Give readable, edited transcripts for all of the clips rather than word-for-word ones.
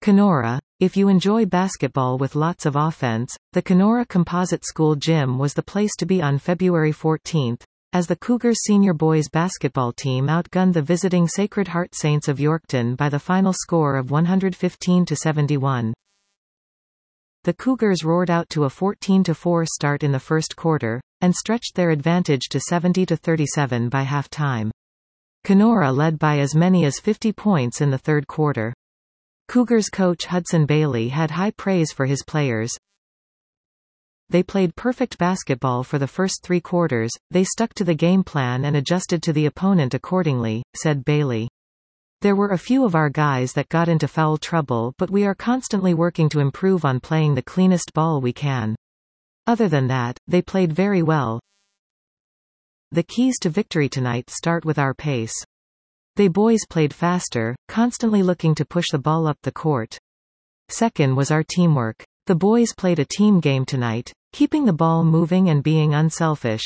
Kenora. If you enjoy basketball with lots of offense, the Kenora Composite School Gym was the place to be on February 14, as the Cougars senior boys basketball team outgunned the visiting Sacred Heart Saints of Yorkton by the final score of 115-71. The Cougars roared out to a 14-4 start in the first quarter, and stretched their advantage to 70-37 by halftime. Kenora led by as many as 50 points in the third quarter. Cougars coach Hudson Bailey had high praise for his players. They played perfect basketball for the first 3 quarters, they stuck to the game plan and adjusted to the opponent accordingly, said Bailey. There were a few of our guys that got into foul trouble, but we are constantly working to improve on playing the cleanest ball we can. Other than that, they played very well. The keys to victory tonight start with our pace. They boys played faster, constantly looking to push the ball up the court. Second was our teamwork. The boys played a team game tonight, keeping the ball moving and being unselfish.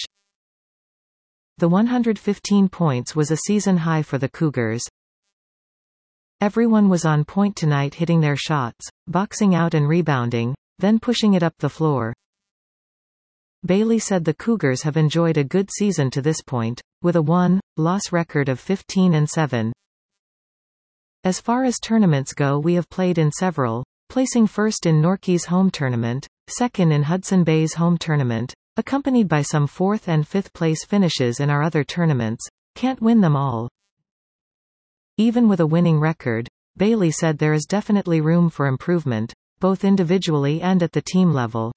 The 115 points was a season high for the Cougars. Everyone was on point tonight, hitting their shots, boxing out and rebounding, then pushing it up the floor. Bailey said the Cougars have enjoyed a good season to this point, with a 1-loss record of 15-7. As far as tournaments go, we have played in several, placing first in Norquay's home tournament, second in Hudson Bay's home tournament, accompanied by some 4th and 5th place finishes in our other tournaments. Can't win them all. Even with a winning record, Bailey said there is definitely room for improvement, both individually and at the team level.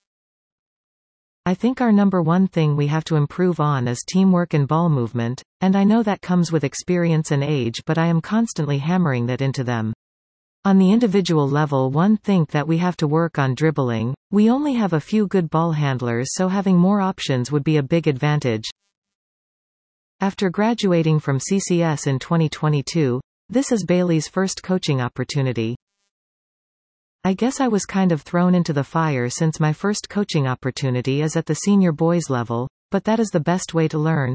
I think our number one thing we have to improve on is teamwork and ball movement, and I know that comes with experience and age, but I am constantly hammering that into them. On the individual level, one think that we have to work on dribbling. We only have a few good ball handlers, so having more options would be a big advantage. After graduating from CCS in 2022, this is Bailey's first coaching opportunity. I guess I was kind of thrown into the fire since my first coaching opportunity is at the senior boys level, but that is the best way to learn.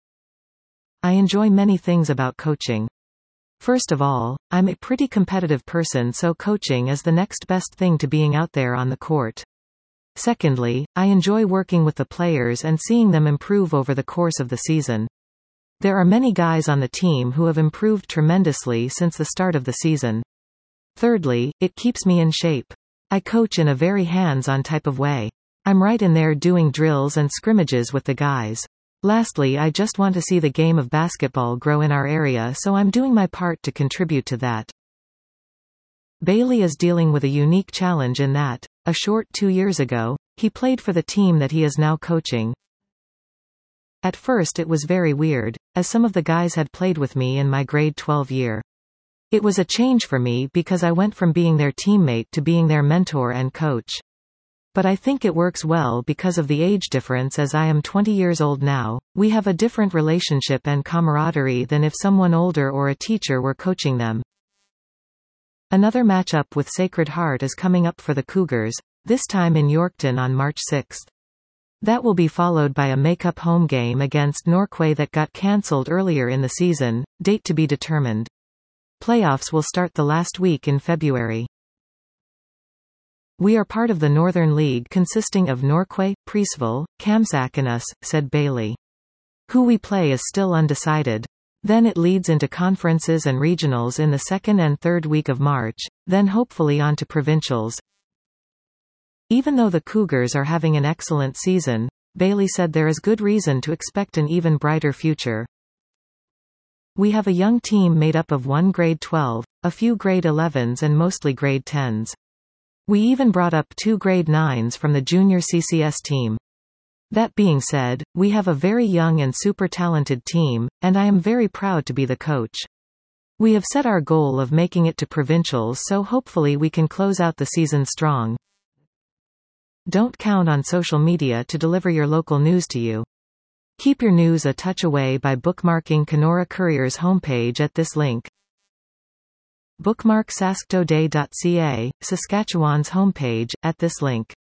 I enjoy many things about coaching. First of all, I'm a pretty competitive person, so coaching is the next best thing to being out there on the court. Secondly, I enjoy working with the players and seeing them improve over the course of the season. There are many guys on the team who have improved tremendously since the start of the season. Thirdly, it keeps me in shape. I coach in a very hands-on type of way. I'm right in there doing drills and scrimmages with the guys. Lastly, I just want to see the game of basketball grow in our area, so I'm doing my part to contribute to that. Bailey is dealing with a unique challenge in that, a short 2 years ago, he played for the team that he is now coaching. At first it was very weird, as some of the guys had played with me in my grade 12 year. It was a change for me because I went from being their teammate to being their mentor and coach. But I think it works well because of the age difference, as I am 20 years old now. We have a different relationship and camaraderie than if someone older or a teacher were coaching them. Another matchup with Sacred Heart is coming up for the Cougars, this time in Yorkton on March 6. That will be followed by a make-up home game against Norquay that got cancelled earlier in the season, date to be determined. Playoffs will start the last week in February. We are part of the Northern League consisting of Norquay, Preeceville, Kamsack and us, said Bailey. Who we play is still undecided. Then it leads into conferences and regionals in the 2nd and 3rd week of March, then hopefully on to provincials. Even though the Cougars are having an excellent season, Bailey said there is good reason to expect an even brighter future. We have a young team made up of 1 grade 12, a few grade 11s and mostly grade 10s. We even brought up 2 grade 9s from the junior CCS team. That being said, we have a very young and super talented team, and I am very proud to be the coach. We have set our goal of making it to provincials, so hopefully we can close out the season strong. Don't count on social media to deliver your local news to you. Keep your news a touch away by bookmarking Kenora Courier's homepage at this link. Bookmark sasktoday.ca, Saskatchewan's homepage, at this link.